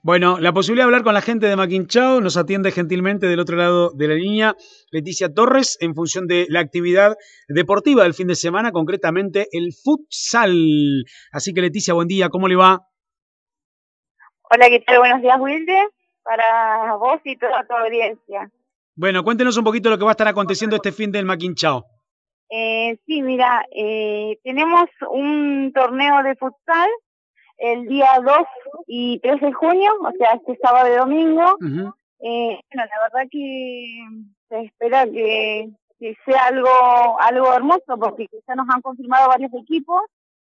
Bueno, la posibilidad de hablar con la gente de Maquinchao nos atiende gentilmente del otro lado de la línea Leticia Torres en función de la actividad deportiva del fin de semana, concretamente el futsal. Así que Leticia, buen día, ¿cómo le va? Hola, ¿qué tal? Buenos días, Wilde, para vos y toda tu audiencia. Bueno, cuéntenos un poquito lo que va a estar aconteciendo este fin del Maquinchao. Sí, mira, tenemos un torneo de futsal el día 2 y 3 de junio, o sea, este sábado y domingo. Ujú. Bueno, la verdad que se espera que sea algo hermoso, porque ya nos han confirmado varios equipos,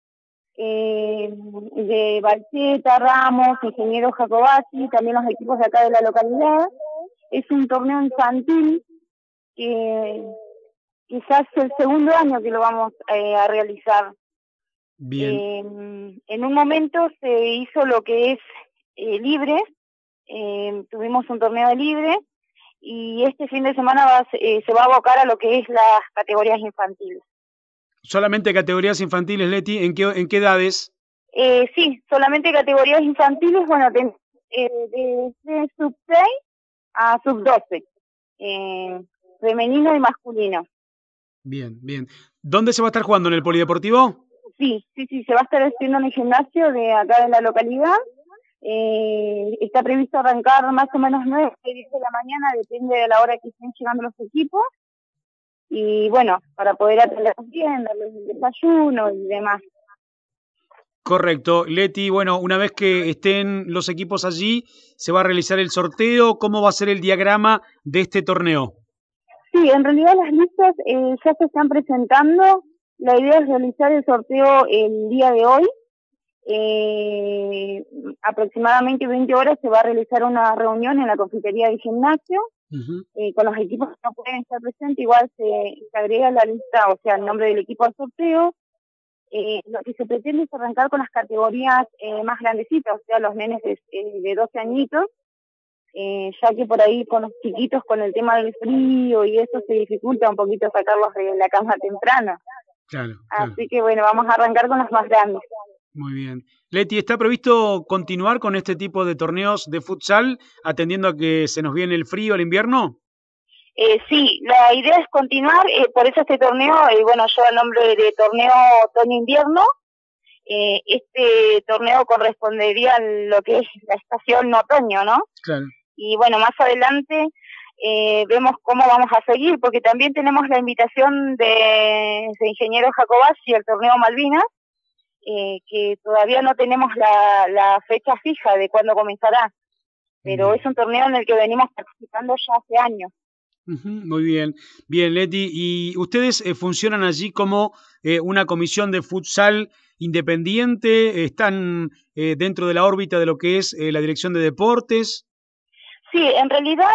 de Balcheta, Ramos, Ingeniero Jacobacci, también los equipos de acá de la localidad. Es un torneo infantil que quizás el segundo año que lo vamos a realizar. Bien. En un momento se hizo lo que es libre, tuvimos un torneo de libre y este fin de semana se va a abocar a lo que es las categorías infantiles. Solamente categorías infantiles, Leti, ¿en qué edades? Sí, solamente categorías infantiles, bueno, de sub 6 a sub 12, femenino y masculino. Bien, bien. ¿Dónde se va a estar jugando? ¿En el Polideportivo? Sí, se va a estar haciendo en el gimnasio de acá de la localidad. Está previsto arrancar más o menos 9, 10 de la mañana, depende de la hora que estén llegando los equipos. Y bueno, para poder atenderlos bien, darles el desayuno y demás. Correcto. Leti, bueno, una vez que estén los equipos allí, se va a realizar el sorteo. ¿Cómo va a ser el diagrama de este torneo? Sí, en realidad las listas ya se están presentando. La idea es realizar el sorteo el día de hoy. Aproximadamente 20 horas se va a realizar una reunión en la confitería del gimnasio. Ujú. Con los equipos que no pueden estar presentes, igual se agrega la lista, o sea, el nombre del equipo al sorteo. Lo que se pretende es arrancar con las categorías más grandecitas, o sea, los nenes de 12 añitos, ya que por ahí con los chiquitos, con el tema del frío y eso, se dificulta un poquito sacarlos de la cama temprano. Claro, claro. Así que bueno, vamos a arrancar con los más grandes. Muy bien. Leti, ¿está previsto continuar con este tipo de torneos de futsal, atendiendo a que se nos viene el frío, el invierno? Sí, la idea es continuar, por eso este torneo, bueno, lleva el nombre de torneo otoño-invierno. Este torneo correspondería a lo que es la estación otoño, ¿no? Claro. Y bueno, más adelante vemos cómo vamos a seguir, porque también tenemos la invitación de Ingeniero Jacobacci al torneo Malvinas, que todavía no tenemos la fecha fija de cuándo comenzará, pero Bien. es un torneo en el que venimos participando ya hace años. Ujú, muy bien. Bien, Leti. ¿Y ustedes funcionan allí como una comisión de futsal independiente? ¿Están dentro de la órbita de lo que es la dirección de deportes? Sí, en realidad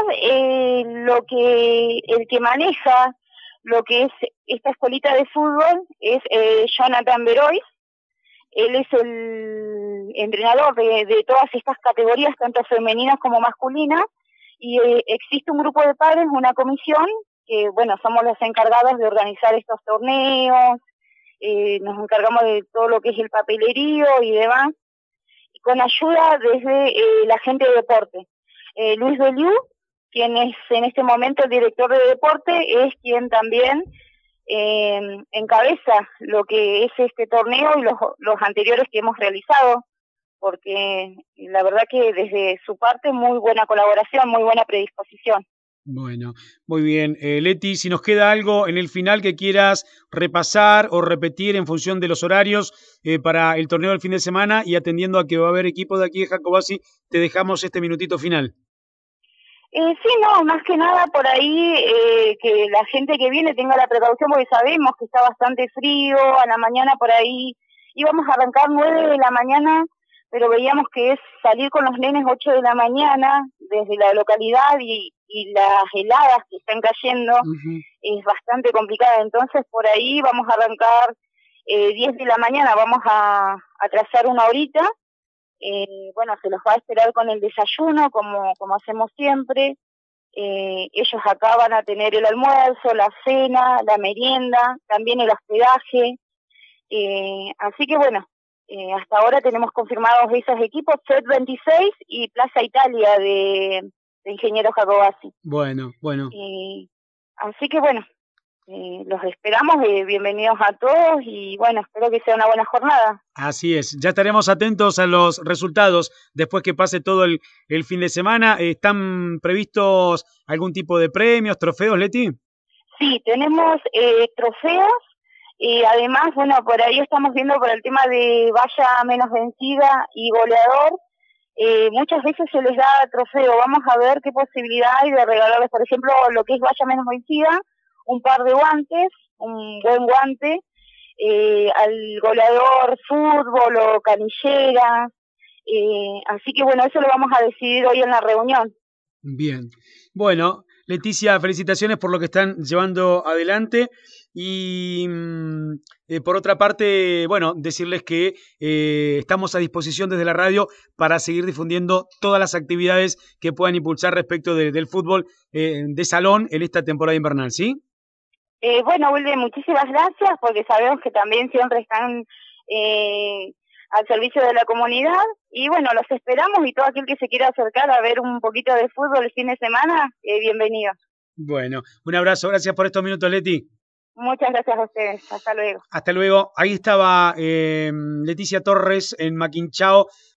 el que maneja lo que es esta escuelita de fútbol es Jonathan Beroy. Él es el entrenador de todas estas categorías, tanto femeninas como masculinas, y existe un grupo de padres, una comisión, que bueno, somos los encargados de organizar estos torneos, nos encargamos de todo lo que es el papelerío y demás, y con ayuda desde la gente de deporte. Luis Beliú, quien es en este momento el director de deporte, es quien también encabeza lo que es este torneo y los anteriores que hemos realizado, porque la verdad que desde su parte muy buena colaboración, muy buena predisposición. Bueno, muy bien. Leti, si nos queda algo en el final que quieras repasar o repetir en función de los horarios para el torneo del fin de semana y atendiendo a que va a haber equipo de aquí de Jacobasi, te dejamos este minutito final. Sí, no, más que nada por ahí que la gente que viene tenga la precaución porque sabemos que está bastante frío, a la mañana por ahí íbamos a arrancar 9 de la mañana, pero veíamos que es salir con los nenes 8 de la mañana desde la localidad y las heladas que están cayendo Ujú. es bastante complicada, entonces por ahí vamos a arrancar 10 de la mañana, vamos a trazar una horita. Bueno, se los va a esperar con el desayuno, como hacemos siempre. Ellos acá van a tener el almuerzo, la cena, la merienda, también el hospedaje. Así que bueno, Hasta ahora tenemos confirmados esos equipos, FED 26 y Plaza Italia de Ingeniero Jacobasi. Bueno. Así que bueno, los esperamos, bienvenidos a todos y bueno, espero que sea una buena jornada. Así es, ya estaremos atentos a los resultados después que pase todo el fin de semana. ¿Están previstos algún tipo de premios, trofeos, Leti? Sí, tenemos trofeos y además, bueno, por ahí estamos viendo por el tema de valla menos vencida y goleador. Muchas veces se les da trofeo. Vamos a ver qué posibilidad hay de regalarles, por ejemplo, lo que es valla menos vencida, un par de guantes, un buen guante, al goleador fútbol o canillera. Así que bueno, eso lo vamos a decidir hoy en la reunión. Bien. Bueno, Leticia, felicitaciones por lo que están llevando adelante. Y por otra parte, bueno, decirles que estamos a disposición desde la radio para seguir difundiendo todas las actividades que puedan impulsar respecto del fútbol de salón en esta temporada invernal, ¿sí? Bueno, Wilde, muchísimas gracias porque sabemos que también siempre están al servicio de la comunidad y bueno, los esperamos y todo aquel que se quiera acercar a ver un poquito de fútbol el fin de semana, bienvenido. Bueno, un abrazo, gracias por estos minutos, Leti. Muchas gracias a ustedes, hasta luego. Hasta luego. Ahí estaba Leticia Torres en Maquinchao